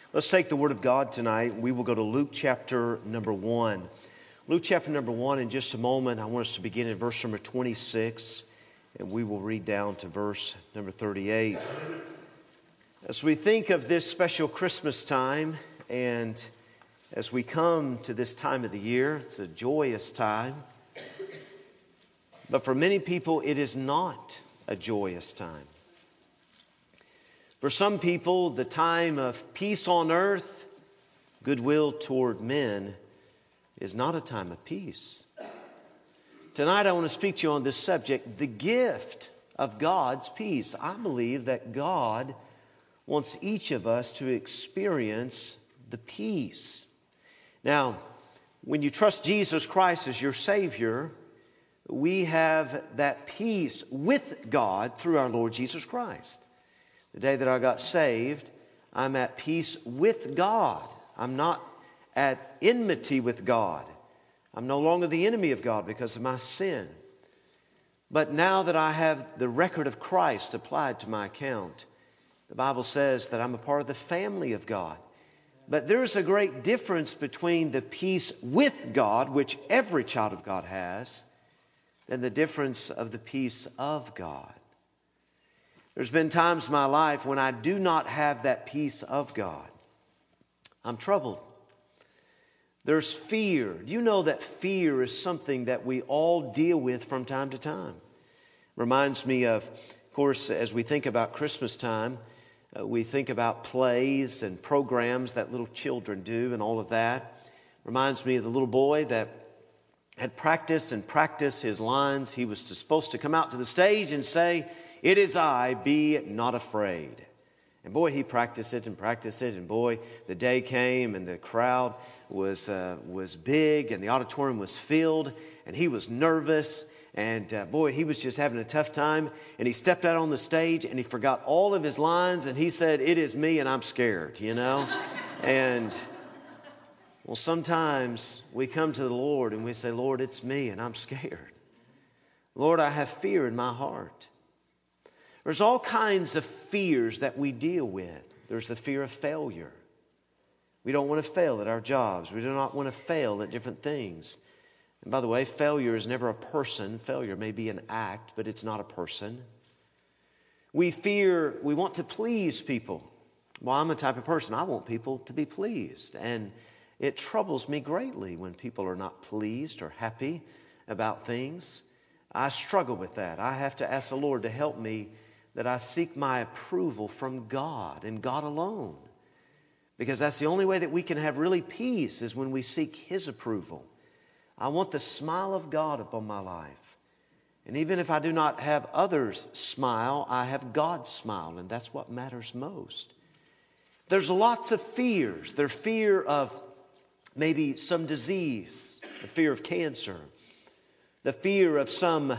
Let's take the Word of God tonight. We will go to Luke chapter number 1. Luke chapter number 1, in just a moment, I want us to begin in verse number 26, and we will read down to verse number 38. As we think of this special Christmas time, and as we come to this time of the year, it's a joyous time. But for many people, it is not a joyous time. For some people, the time of peace on earth, goodwill toward men, is not a time of peace. Tonight I want to speak to you on this subject, the gift of God's peace. I believe that God wants each of us to experience the peace. Now, when you trust Jesus Christ as your Savior, we have that peace with God through our Lord Jesus Christ. The day that I got saved, I'm at peace with God. I'm not at enmity with God. I'm no longer the enemy of God because of my sin. But now that I have the record of Christ applied to my account, the Bible says that I'm a part of the family of God. But there's a great difference between the peace with God, which every child of God has, and the difference of the peace of God. There's been times in my life when I do not have that peace of God. I'm troubled. There's fear. Do you know that fear is something that we all deal with from time to time? Reminds me of course, as we think about Christmas time, we think about plays and programs that little children do and all of that. Reminds me of the little boy that had practiced his lines. He was supposed to come out to the stage and say, "It is I, be not afraid." And boy, he practiced it. And boy, the day came and the crowd was big and the auditorium was filled and he was nervous. And boy, he was just having a tough time. And he stepped out on the stage and he forgot all of his lines. And he said, "It is me and I'm scared," And well, sometimes we come to the Lord and we say, "Lord, it's me and I'm scared. Lord, I have fear in my heart." There's all kinds of fears that we deal with. There's the fear of failure. We don't want to fail at our jobs. We do not want to fail at different things. And by the way, failure is never a person. Failure may be an act, but it's not a person. We want to please people. Well, I'm the type of person, I want people to be pleased. And it troubles me greatly when people are not pleased or happy about things. I struggle with that. I have to ask the Lord to help me that I seek my approval from God and God alone. Because that's the only way that we can have really peace is when we seek His approval. I want the smile of God upon my life. And even if I do not have others smile, I have God's smile, and that's what matters most. There's lots of fears. There's fear of maybe some disease, the fear of cancer, the fear of some,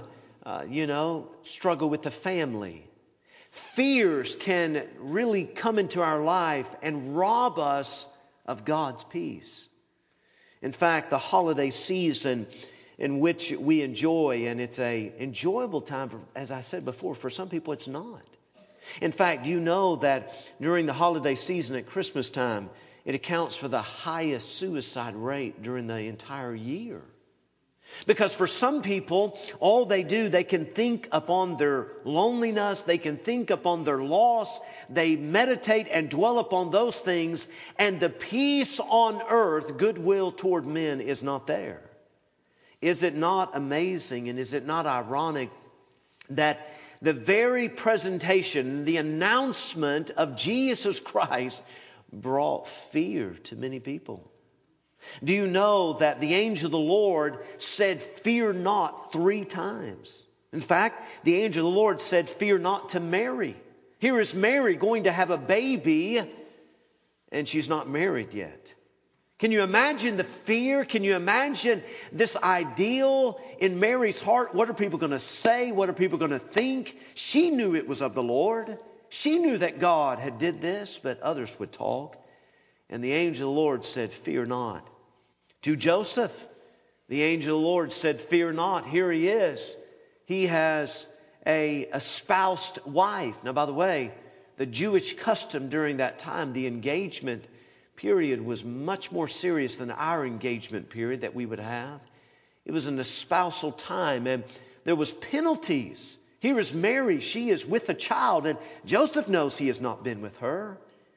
struggle with the family. Fears can really come into our life and rob us of God's peace. In fact, the holiday season in which we enjoy, and it's an enjoyable time, as I said before, for some people it's not. In fact, do you know that during the holiday season at Christmas time, it accounts for the highest suicide rate during the entire year? Because for some people, all they do, they can think upon their loneliness, they can think upon their loss, they meditate and dwell upon those things, and the peace on earth, goodwill toward men, is not there. Is it not amazing and is it not ironic that the very presentation, the announcement of Jesus Christ brought fear to many people? Do you know that the angel of the Lord said, "Fear not," 3 times? In fact, the angel of the Lord said, "Fear not," to Mary. Here is Mary going to have a baby, and she's not married yet. Can you imagine the fear? Can you imagine this ideal in Mary's heart? What are people going to say? What are people going to think? She knew it was of the Lord. She knew that God had did this, but others would talk. And the angel of the Lord said, "Fear not." To Joseph, the angel of the Lord said, "Fear not." Here he is. He has a espoused wife. Now, by the way, the Jewish custom during that time, the engagement period was much more serious than our engagement period that we would have. It was an espousal time, and there was penalties. Here is Mary. She is with a child, and Joseph knows he has not been with her.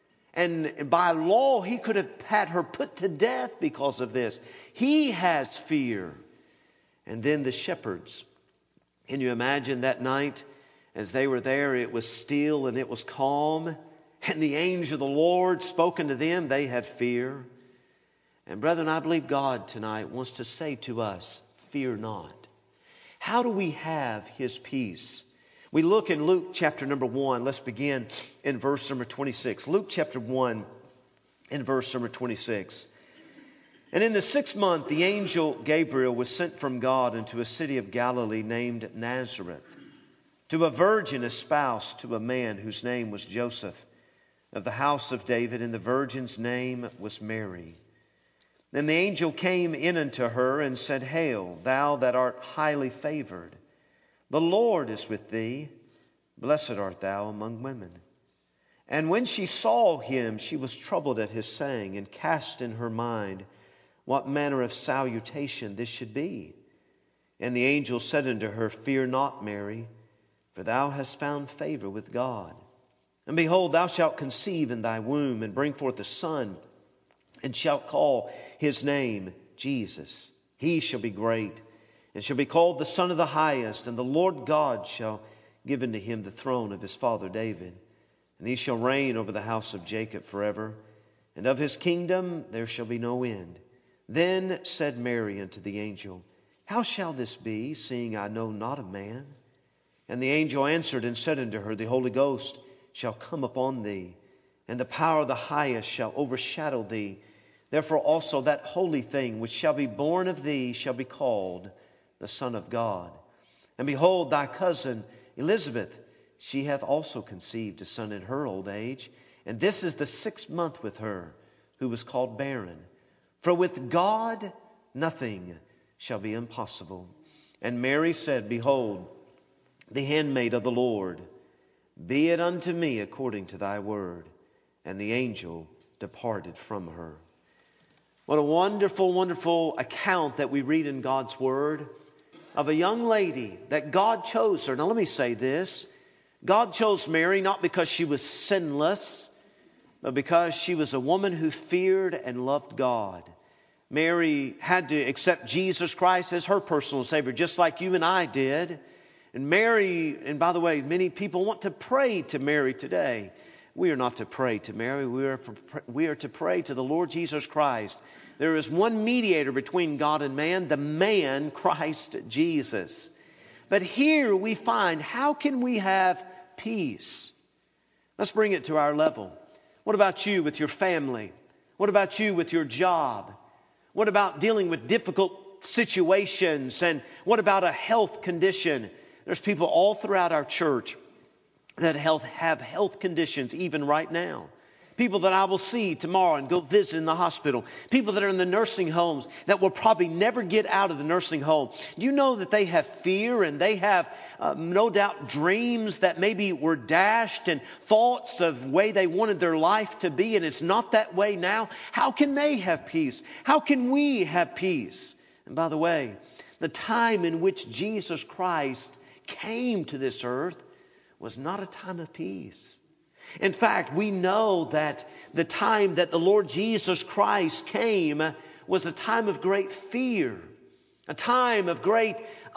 And by law, he could have had her put to death because of this. He has fear. And then the shepherds. Can you imagine that night as they were there? It was still and it was calm. And the angel of the Lord spoke unto them. They had fear. And brethren, I believe God tonight wants to say to us, fear not. How do we have His peace? We look in Luke chapter number 1. Let's begin in verse number 26. Luke chapter 1 in verse number 26. And in the 6th month, the angel Gabriel was sent from God into a city of Galilee named Nazareth, to a virgin espoused to a man whose name was Joseph, of the house of David, and the virgin's name was Mary. Then the angel came in unto her and said, Hail, thou that art highly favored, the Lord is with thee. Blessed art thou among women. And when she saw him, she was troubled at his saying, and cast in her mind what manner of salutation this should be. And the angel said unto her, Fear not, Mary, for thou hast found favor with God. And behold, thou shalt conceive in thy womb, and bring forth a son, and shalt call his name Jesus. He shall be great, and shall be called the Son of the Highest. And the Lord God shall give unto him the throne of his father David. And he shall reign over the house of Jacob forever. And of his kingdom there shall be no end. Then said Mary unto the angel, How shall this be, seeing I know not a man? And the angel answered and said unto her, The Holy Ghost shall come upon thee, and the power of the Highest shall overshadow thee. Therefore also that holy thing which shall be born of thee shall be called the Son of God. And behold, thy cousin Elizabeth, she hath also conceived a son in her old age. And this is the 6th month with her, who was called barren. For with God nothing shall be impossible. And Mary said, Behold, the handmaid of the Lord, be it unto me according to thy word. And the angel departed from her. What a wonderful, wonderful account that we read in God's Word of a young lady that God chose her. Now let me say this. God chose Mary not because she was sinless, but because she was a woman who feared and loved God. Mary had to accept Jesus Christ as her personal Savior, just like you and I did. And Mary, and by the way, many people want to pray to Mary today. We are not to pray to Mary. We are to pray to the Lord Jesus Christ. There is one mediator between God and man, the man Christ Jesus. But here we find, how can we have peace? Let's bring it to our level. What about you with your family? What about you with your job? What about dealing with difficult situations? And what about a health condition? There's people all throughout our church that have health conditions even right now. People that I will see tomorrow and go visit in the hospital. People that are in the nursing homes that will probably never get out of the nursing home. You know that they have fear, and they have no doubt dreams that maybe were dashed, and thoughts of way they wanted their life to be, and it's not that way now. How can they have peace? How can we have peace? And by the way, the time in which Jesus Christ came to this earth was not a time of peace. In fact, we know that the time that the Lord Jesus Christ came was a time of great fear, a time of great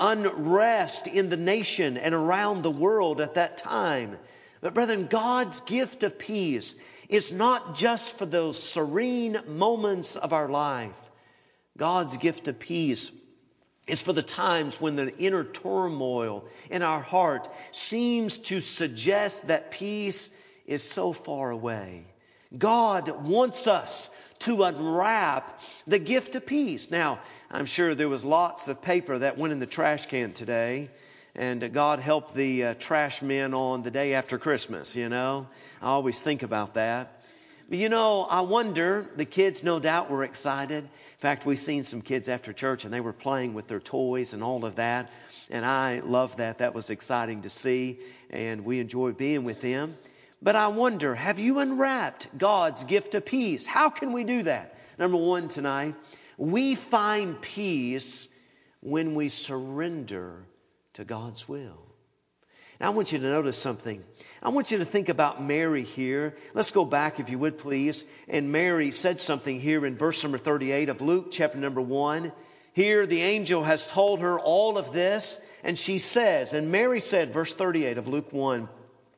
unrest in the nation and around the world at that time. But brethren, God's gift of peace is not just for those serene moments of our life. God's gift of peace is for the times when the inner turmoil in our heart seems to suggest that peace is so far away. God wants us to unwrap the gift of peace. Now, I'm sure there was lots of paper that went in the trash can today, and God help the trash men on the day after Christmas, you know. I always think about that. But you know, I wonder, the kids no doubt were excited. In fact, we've seen some kids after church and they were playing with their toys and all of that. And I love that. That was exciting to see, and we enjoy being with them. But I wonder, have you unwrapped God's gift of peace? How can we do that? Number one tonight, we find peace when we surrender to God's will. Now I want you to notice something. I want you to think about Mary here. Let's go back, if you would, please. And Mary said something here in verse number 38 of Luke chapter number 1. Here the angel has told her all of this. And she says, and Mary said, verse 38 of Luke 1,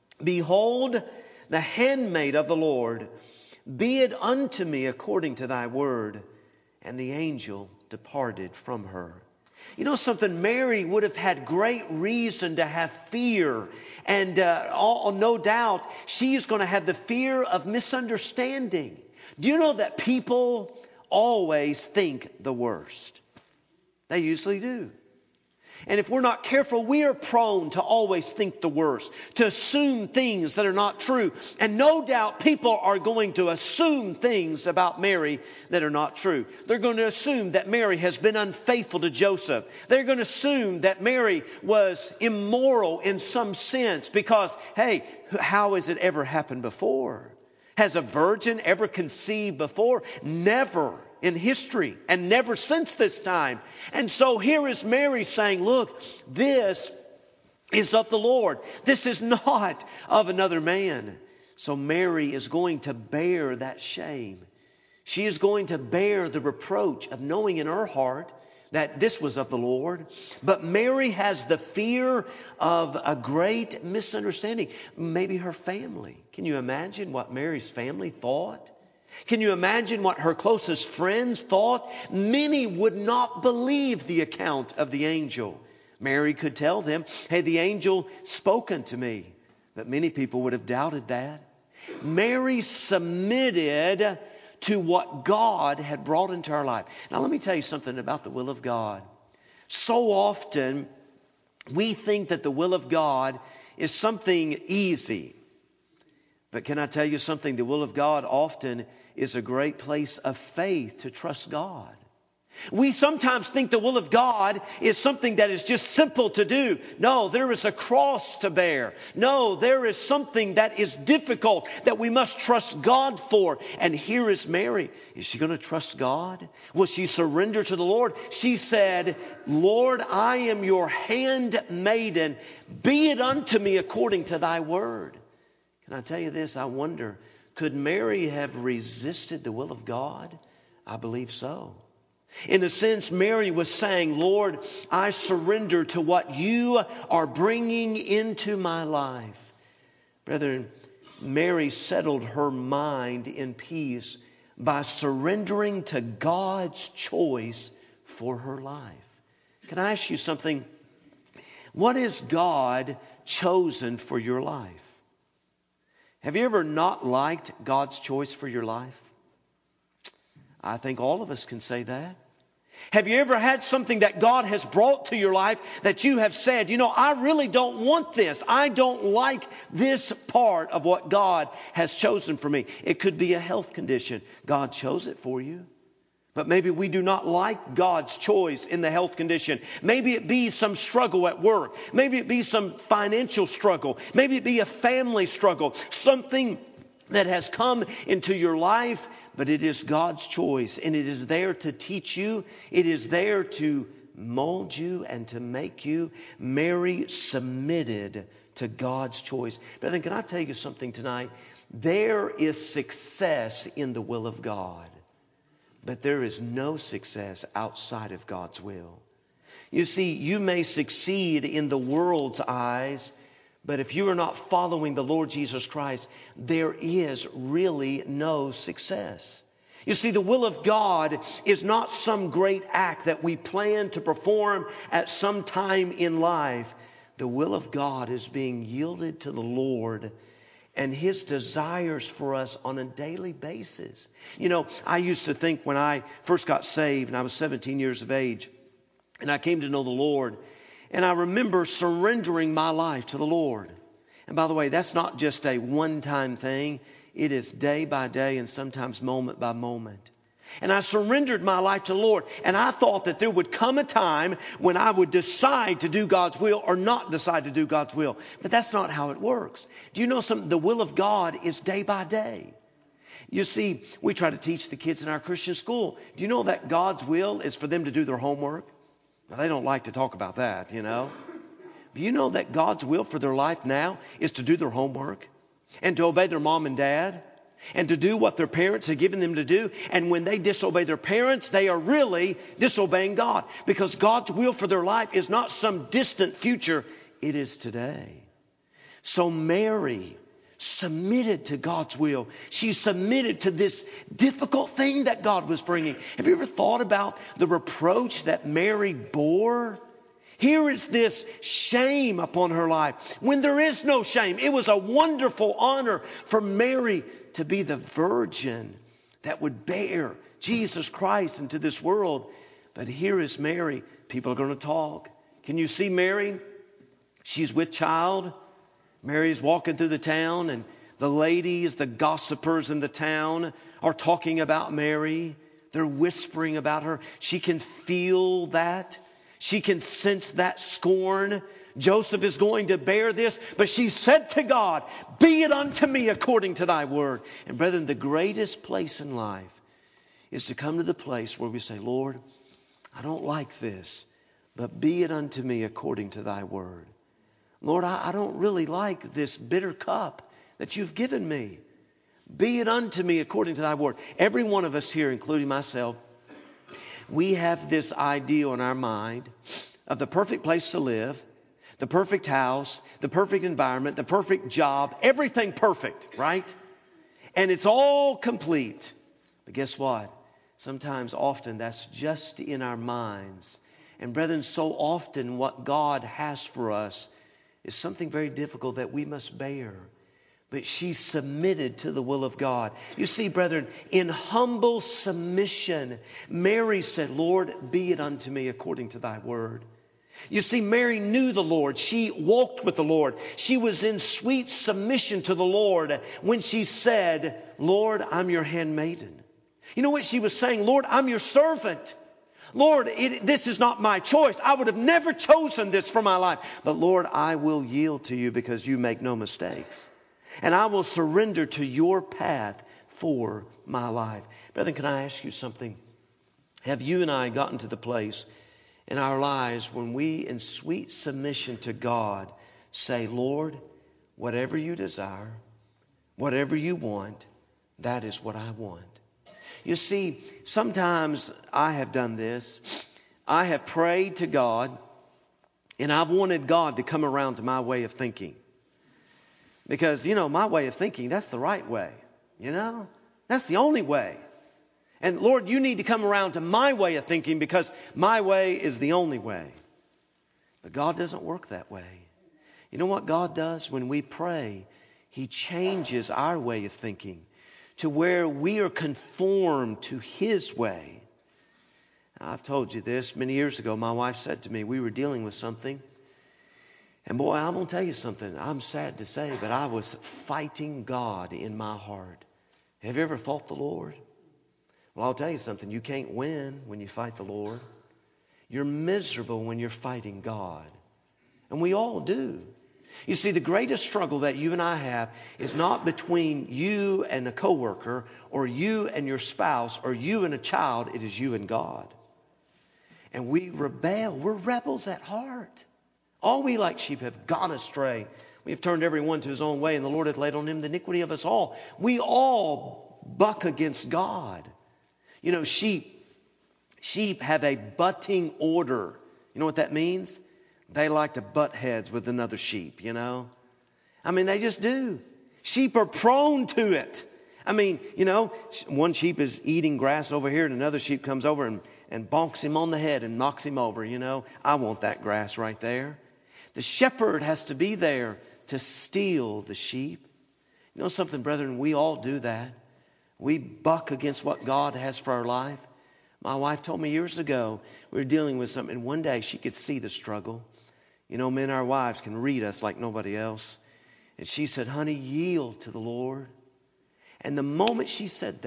"Behold, the handmaid of the Lord, be it unto me according to thy word." And the angel departed from her. You know something? Mary would have had great reason to have fear. And no doubt she's going to have the fear of misunderstanding. Do you know that people always think the worst? They usually do. And if we're not careful, we are prone to always think the worst, to assume things that are not true. And no doubt people are going to assume things about Mary that are not true. They're going to assume that Mary has been unfaithful to Joseph. They're going to assume that Mary was immoral in some sense because, hey, how has it ever happened before? Has a virgin ever conceived before? Never in history, and never since this time. And so here is Mary saying, look, this is of the Lord. This is not of another man. So Mary is going to bear that shame. She is going to bear the reproach of knowing in her heart that this was of the Lord. But Mary has the fear of a great misunderstanding. Maybe her family. Can you imagine what Mary's family thought? Can you imagine what her closest friends thought? Many would not believe the account of the angel. Mary could tell them, hey, the angel spoke unto me. But many people would have doubted that. Mary submitted to what God had brought into her life. Now let me tell you something about the will of God. So often we think that the will of God is something easy. But can I tell you something? The will of God often is a great place of faith to trust God. We sometimes think the will of God is something that is just simple to do. No, there is a cross to bear. No, there is something that is difficult that we must trust God for. And here is Mary. Is she going to trust God? Will she surrender to the Lord? She said, Lord, I am your handmaiden. Be it unto me according to thy word. Can I tell you this? I wonder, could Mary have resisted the will of God? I believe so. In a sense, Mary was saying, Lord, I surrender to what you are bringing into my life. Brethren, Mary settled her mind in peace by surrendering to God's choice for her life. Can I ask you something? What is God chosen for your life? Have you ever not liked God's choice for your life? I think all of us can say that. Have you ever had something that God has brought to your life that you have said, I really don't want this. I don't like this part of what God has chosen for me. It could be a health condition. God chose it for you. But maybe we do not like God's choice in the health condition. Maybe it be some struggle at work. Maybe it be some financial struggle. Maybe it be a family struggle. Something that has come into your life, but it is God's choice. And it is there to teach you. It is there to mold you and to make you. Mary submitted to God's choice. Brethren, can I tell you something tonight? There is success in the will of God. But there is no success outside of God's will. You see, you may succeed in the world's eyes, but if you are not following the Lord Jesus Christ, there is really no success. You see, the will of God is not some great act that we plan to perform at some time in life. The will of God is being yielded to the Lord and His desires for us on a daily basis. I used to think when I first got saved and I was 17 years of age and I came to know the Lord, and I remember surrendering my life to the Lord. And by the way, that's not just a one-time thing. It is day by day and sometimes moment by moment. And I surrendered my life to the Lord. And I thought that there would come a time when I would decide to do God's will or not decide to do God's will. But that's not how it works. Do you know something? The will of God is day by day. You see, we try to teach the kids in our Christian school. Do you know that God's will is for them to do their homework? Now, they don't like to talk about that, you know. Do you know that God's will for their life now is to do their homework and to obey their mom and dad and to do what their parents have given them to do? And when they disobey their parents, they are really disobeying God, because God's will for their life is not some distant future. It is today. So Mary submitted to God's will. She submitted to this difficult thing that God was bringing. Have you ever thought about the reproach that Mary bore? Here is this shame upon her life when there is no shame. It was a wonderful honor for Mary to be the virgin that would bear Jesus Christ into this world. But here is Mary. People are going to talk. Can you see Mary? She's with child. Mary's walking through the town, and the ladies, the gossipers in the town, are talking about Mary. They're whispering about her. She can feel that. She can sense that scorn. Joseph is going to bear this, but she said to God, "Be it unto me according to thy word." And brethren, the greatest place in life is to come to the place where we say, "Lord, I don't like this, but be it unto me according to thy word. Lord, I don't really like this bitter cup that you've given me. Be it unto me according to thy word." Every one of us here, including myself, we have this ideal in our mind of the perfect place to live, the perfect house, the perfect environment, the perfect job, everything perfect, right? And it's all complete. But guess what? Sometimes, often, that's just in our minds. And brethren, so often what God has for us is something very difficult that we must bear. But she submitted to the will of God. You see, brethren, in humble submission, Mary said, "Lord, be it unto me according to thy word." You see, Mary knew the Lord. She walked with the Lord. She was in sweet submission to the Lord when she said, "Lord, I'm your handmaiden." You know what she was saying? "Lord, I'm your servant. Lord, this is not my choice. I would have never chosen this for my life. But Lord, I will yield to you because you make no mistakes. And I will surrender to your path for my life." Brethren, can I ask you something? Have you and I gotten to the place in our lives when we, in sweet submission to God, say, "Lord, whatever you desire, whatever you want, that is what I want"? You see, sometimes I have done this. I have prayed to God, and I've wanted God to come around to my way of thinking. Because, my way of thinking, that's the right way. That's the only way. And Lord, you need to come around to my way of thinking because my way is the only way. But God doesn't work that way. You know what God does? When we pray, He changes our way of thinking to where we are conformed to His way. I've told you this many years ago. My wife said to me, we were dealing with something. And boy, I'm going to tell you something. I'm sad to say, but I was fighting God in my heart. Have you ever fought the Lord? Well, I'll tell you something. You can't win when you fight the Lord. You're miserable when you're fighting God. And we all do. You see, the greatest struggle that you and I have is not between you and a coworker or you and your spouse or you and a child. It is you and God. And we rebel. We're rebels at heart. All we like sheep have gone astray. We have turned every one to his own way, and the Lord hath laid on him the iniquity of us all. We all buck against God. Sheep have a butting order. You know what that means? They like to butt heads with another sheep, they just do. Sheep are prone to it. One sheep is eating grass over here and another sheep comes over and bonks him on the head and knocks him over, I want that grass right there. The shepherd has to be there to steal the sheep. You know something, brethren? We all do that. We buck against what God has for our life. My wife told me years ago, we were dealing with something, and one day she could see the struggle. Men, our wives can read us like nobody else. And she said, "Honey, yield to the Lord." And the moment she said that,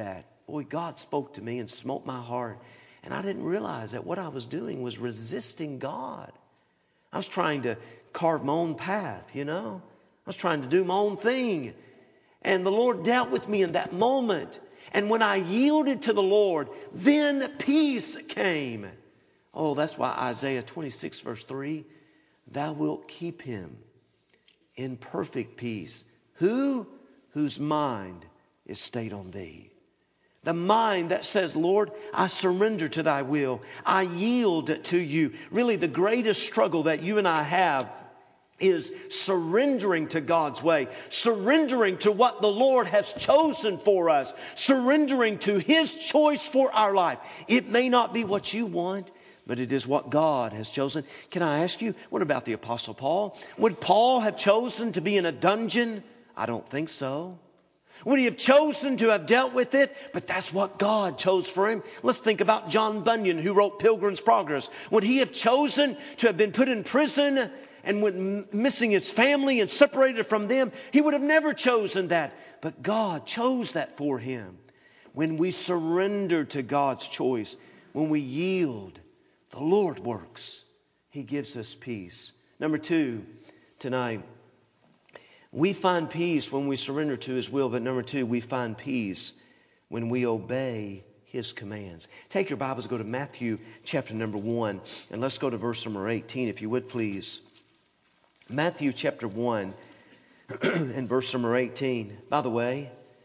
boy, God spoke to me and smote my heart. And I didn't realize that what I was doing was resisting God. I was trying to carve my own path, I was trying to do my own thing. And the Lord dealt with me in that moment. And when I yielded to the Lord, then peace came. Oh, that's why Isaiah 26 verse 3, thou wilt keep him in perfect peace. Who? Whose mind is stayed on thee. The mind that says, Lord, I surrender to thy will. I yield to you. Really, the greatest struggle that you and I have is surrendering to God's way, surrendering to what the Lord has chosen for us, surrendering to His choice for our life. It may not be what you want, but it is what God has chosen. Can I ask you, what about the Apostle Paul? Would Paul have chosen to be in a dungeon? I don't think so. Would he have chosen to have dealt with it? But that's what God chose for him. Let's think about John Bunyan, who wrote Pilgrim's Progress. Would he have chosen to have been put in prison and with missing his family and separated from them? He would have never chosen that. But God chose that for him. When we surrender to God's choice, when we yield, the Lord works. He gives us peace. Number 2, tonight, we find peace when we surrender to His will. But number 2, we find peace when we obey His commands. Take your Bibles, go to Matthew chapter number 1, and let's go to verse number 18, if you would please. Matthew chapter 1 and verse number 18. By the way,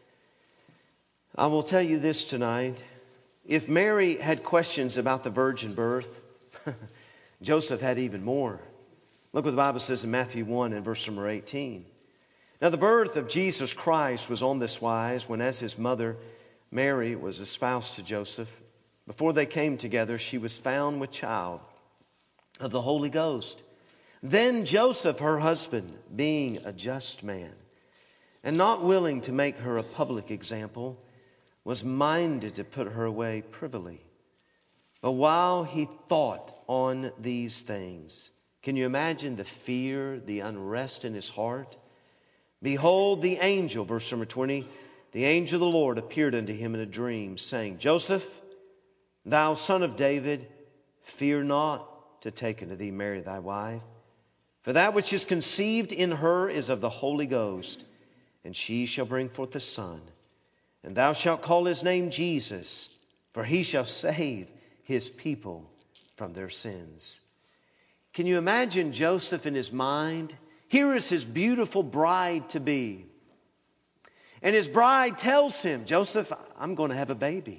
I will tell you this tonight. If Mary had questions about the virgin birth, Joseph had even more. Look what the Bible says in Matthew 1 and verse number 18. Now the birth of Jesus Christ was on this wise, when as his mother Mary was espoused to Joseph, before they came together, she was found with child of the Holy Ghost. Then Joseph, her husband, being a just man, and not willing to make her a public example, was minded to put her away privily. But while he thought on these things, can you imagine the fear, the unrest in his heart? Behold, the angel, verse number 20, the angel of the Lord appeared unto him in a dream, saying, Joseph, thou son of David, fear not to take unto thee Mary thy wife, for that which is conceived in her is of the Holy Ghost, and she shall bring forth a son, and thou shalt call his name Jesus, for he shall save his people from their sins. Can you imagine Joseph in his mind? Here is his beautiful bride-to-be. And his bride tells him, Joseph, I'm going to have a baby.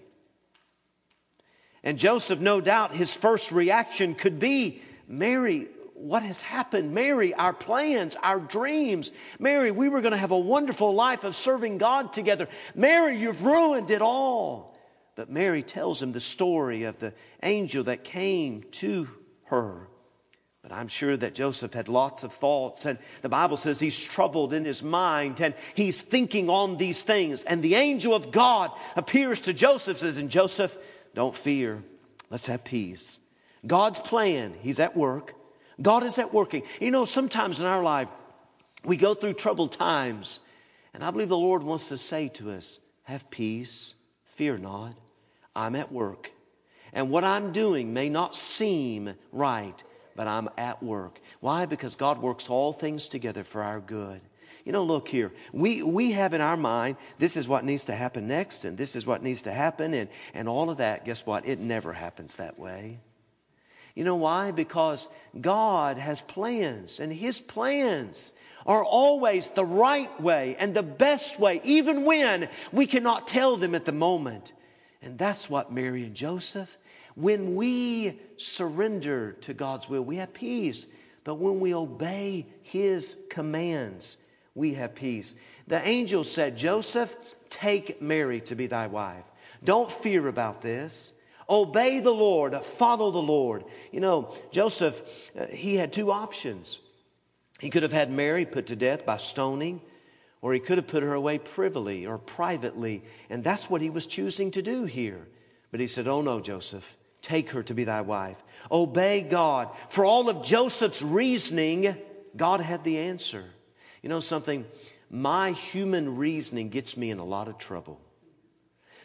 And Joseph, no doubt, his first reaction could be, Mary, what has happened? Mary, our plans, our dreams. Mary, we were going to have a wonderful life of serving God together. Mary, you've ruined it all. But Mary tells him the story of the angel that came to her. But I'm sure that Joseph had lots of thoughts, and the Bible says he's troubled in his mind, and he's thinking on these things. And the angel of God appears to Joseph, says, and Joseph, don't fear. Let's have peace. God's plan, He's at work. God is at working. Sometimes in our life, we go through troubled times, and I believe the Lord wants to say to us, have peace, fear not. I'm at work. And what I'm doing may not seem right, but I'm at work. Why? Because God works all things together for our good. Look here. We have in our mind, this is what needs to happen next, and this is what needs to happen, and all of that. Guess what? It never happens that way. You know why? Because God has plans, and His plans are always the right way and the best way, even when we cannot tell them at the moment. And that's what Mary and Joseph, when we surrender to God's will, we have peace. But when we obey His commands, we have peace. The angel said, Joseph, take Mary to be thy wife. Don't fear about this. Obey the Lord. Follow the Lord. Joseph, he had two options. He could have had Mary put to death by stoning, or he could have put her away privily or privately. And that's what he was choosing to do here. But he said, oh no, Joseph. Take her to be thy wife. Obey God. For all of Joseph's reasoning, God had the answer. You know something? My human reasoning gets me in a lot of trouble.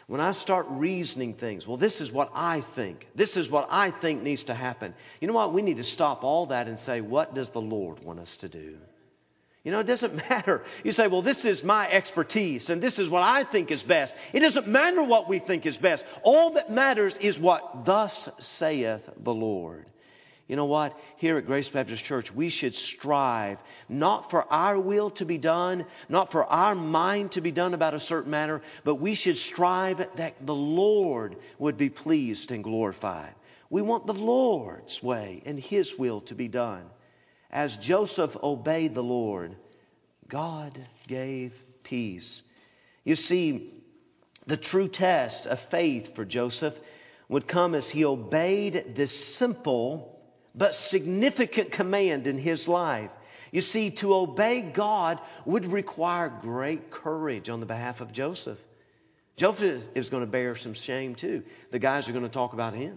when I start reasoning things, well, this is what I think. This is what I think needs to happen. You know what? We need to stop all that and say, what does the Lord want us to do? You know, it doesn't matter. You say, well, this is my expertise and this is what I think is best. It doesn't matter what we think is best. All that matters is what thus saith the Lord. You know what? Here at Grace Baptist Church, we should strive not for our will to be done, not for our mind to be done about a certain matter, but we should strive that the Lord would be pleased and glorified. We want the Lord's way and His will to be done. As Joseph obeyed the Lord, God gave peace. You see, the true test of faith for Joseph would come as he obeyed this simple but significant command in his life. You see, to obey God would require great courage on the behalf of Joseph. Joseph is going to bear some shame too. The guys are going to talk about him.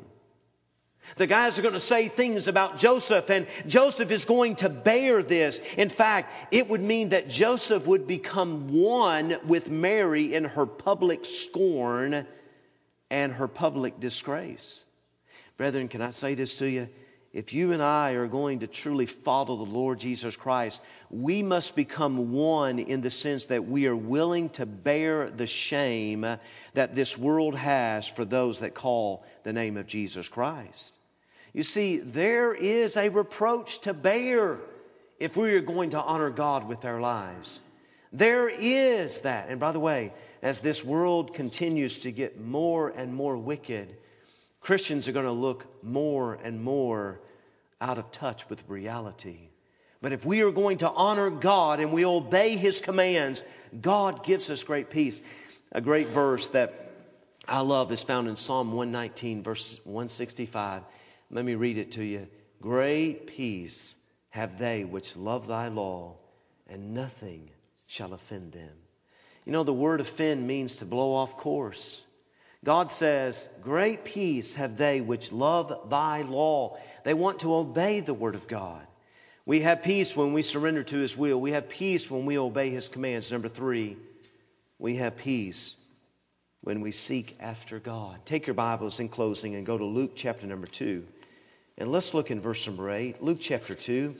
The guys are going to say things about Joseph, and Joseph is going to bear this. In fact, it would mean that Joseph would become one with Mary in her public scorn and her public disgrace. Brethren, can I say this to you? If you and I are going to truly follow the Lord Jesus Christ, we must become one in the sense that we are willing to bear the shame that this world has for those that call the name of Jesus Christ. You see, there is a reproach to bear if we are going to honor God with our lives. There is that. And by the way, as this world continues to get more and more wicked, Christians are going to look more and more out of touch with reality. But if we are going to honor God and we obey His commands, God gives us great peace. A great verse that I love is found in Psalm 119, verse 165. Let me read it to you. Great peace have they which love thy law, and nothing shall offend them. You know, the word offend means to blow off course. God says, great peace have they which love thy law. They want to obey the Word of God. We have peace when we surrender to His will. We have peace when we obey His commands. Number 3, we have peace when we seek after God. Take your Bibles in closing and go to Luke chapter number 2. And let's look in verse number 8. Luke chapter 2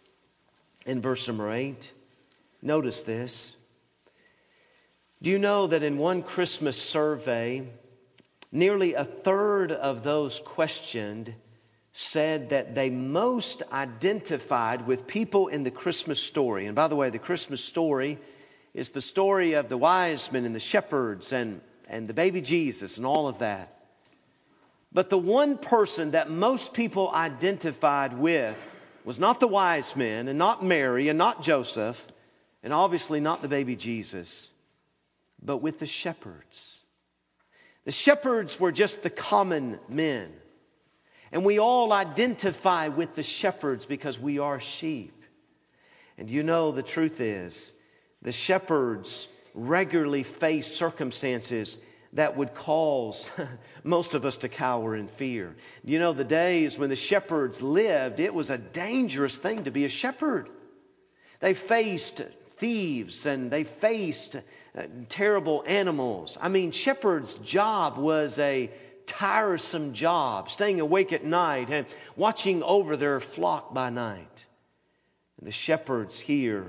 in verse number 8. Notice this. Do you know that in one Christmas survey, nearly a third of those questioned said that they most identified with people in the Christmas story. And by the way, the Christmas story is the story of the wise men and the shepherds and the baby Jesus and all of that. But the one person that most people identified with was not the wise men and not Mary and not Joseph and obviously not the baby Jesus, but with the shepherds. The shepherds were just the common men. And we all identify with the shepherds because we are sheep. And you know, the truth is, the shepherds regularly face circumstances that would cause most of us to cower in fear. You know, the days when the shepherds lived, it was a dangerous thing to be a shepherd. They faced thieves and they faced terrible animals. I mean, shepherd's job was a tiresome job, staying awake at night and watching over their flock by night. And the shepherds here,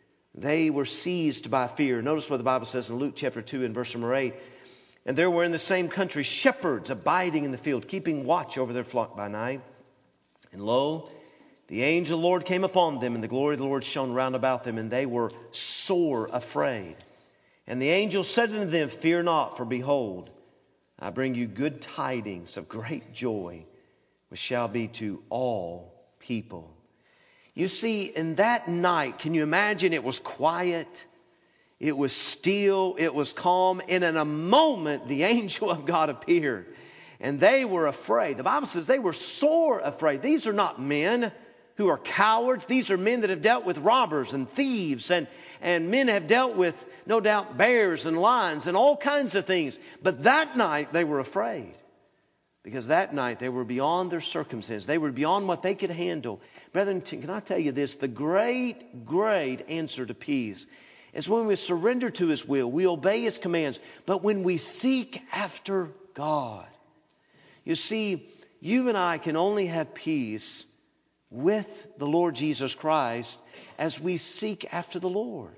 they were seized by fear. Notice what the Bible says in Luke chapter 2 and verse number 8. And there were in the same country shepherds abiding in the field, keeping watch over their flock by night. And lo, the angel of the Lord came upon them, and the glory of the Lord shone round about them, and they were sore afraid. And the angel said unto them, Fear not, for behold, I bring you good tidings of great joy, which shall be to all people. You see, in that night, can you imagine? It was quiet. It was still. It was calm. And in a moment, the angel of God appeared. And they were afraid. The Bible says they were sore afraid. These are not men who are cowards. These are men that have dealt with robbers and thieves. And men have dealt with, no doubt, bears and lions and all kinds of things. But that night they were afraid. Because that night they were beyond their circumstances. They were beyond what they could handle. Brethren, can I tell you this? The great, great answer to peace is when we surrender to His will, we obey His commands, but when we seek after God. You see, you and I can only have peace with the Lord Jesus Christ as we seek after the Lord.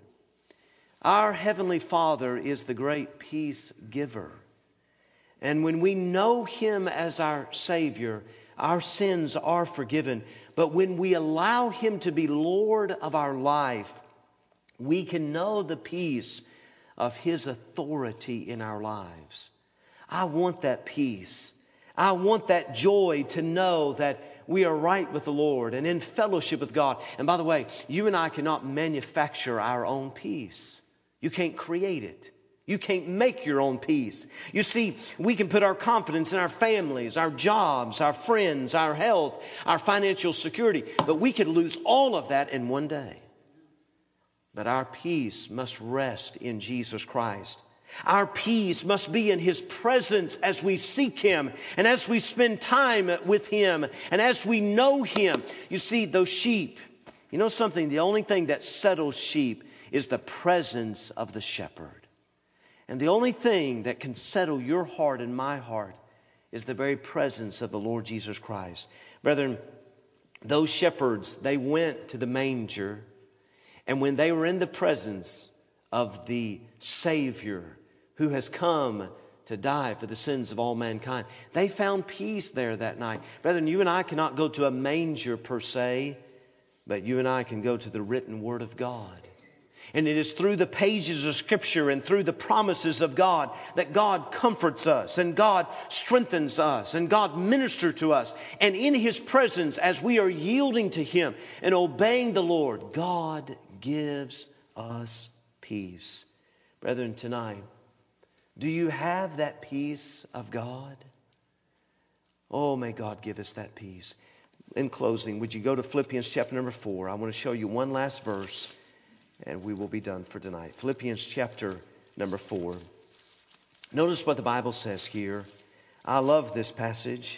Our Heavenly Father is the great peace giver. And when we know Him as our Savior, our sins are forgiven. But when we allow Him to be Lord of our life, we can know the peace of His authority in our lives. I want that peace. I want that joy to know that we are right with the Lord and in fellowship with God. And by the way, you and I cannot manufacture our own peace. You can't create it. You can't make your own peace. You see, we can put our confidence in our families, our jobs, our friends, our health, our financial security. But we could lose all of that in one day. But our peace must rest in Jesus Christ. Our peace must be in His presence as we seek Him and as we spend time with Him and as we know Him. You see, those sheep, you know something? The only thing that settles sheep is the presence of the shepherd. And the only thing that can settle your heart and my heart is the very presence of the Lord Jesus Christ. Brethren, those shepherds, they went to the manger, and when they were in the presence of the Savior who has come to die for the sins of all mankind, they found peace there that night. Brethren, you and I cannot go to a manger per se, but you and I can go to the written Word of God. And it is through the pages of Scripture and through the promises of God that God comforts us and God strengthens us and God ministers to us. And in His presence, as we are yielding to Him and obeying the Lord, God gives us peace. Brethren, tonight, do you have that peace of God? Oh, may God give us that peace. In closing, would you go to Philippians chapter number 4? I want to show you one last verse, and we will be done for tonight. Philippians chapter number 4. Notice what the Bible says here. I love this passage.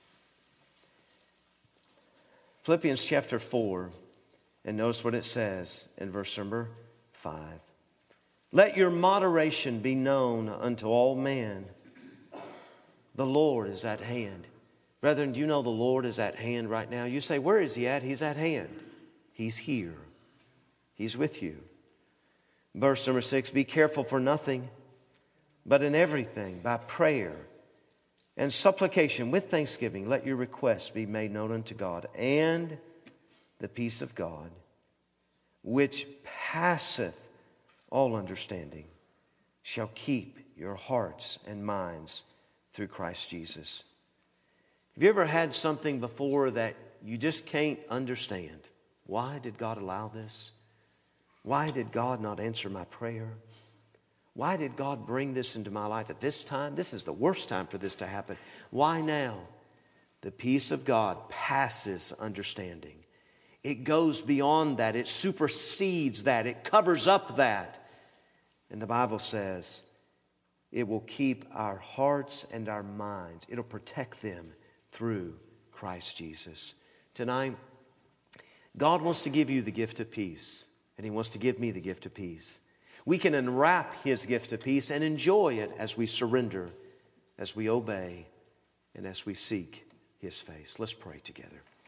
Philippians chapter 4. And notice what it says in verse number 5. Let your moderation be known unto all men. The Lord is at hand. Brethren, do you know the Lord is at hand right now? You say, where is He at? He's at hand. He's here. He's with you. Verse number 6, be careful for nothing, but in everything, by prayer and supplication with thanksgiving, let your requests be made known unto God. And the peace of God, which passeth all understanding, shall keep your hearts and minds through Christ Jesus. Have you ever had something before that you just can't understand? Why did God allow this? Why did God not answer my prayer? Why did God bring this into my life at this time? This is the worst time for this to happen. Why now? The peace of God passes understanding. It goes beyond that. It supersedes that. It covers up that. And the Bible says it will keep our hearts and our minds. It'll protect them through Christ Jesus. Tonight, God wants to give you the gift of peace. And He wants to give me the gift of peace. We can unwrap His gift of peace and enjoy it as we surrender, as we obey, and as we seek His face. Let's pray together.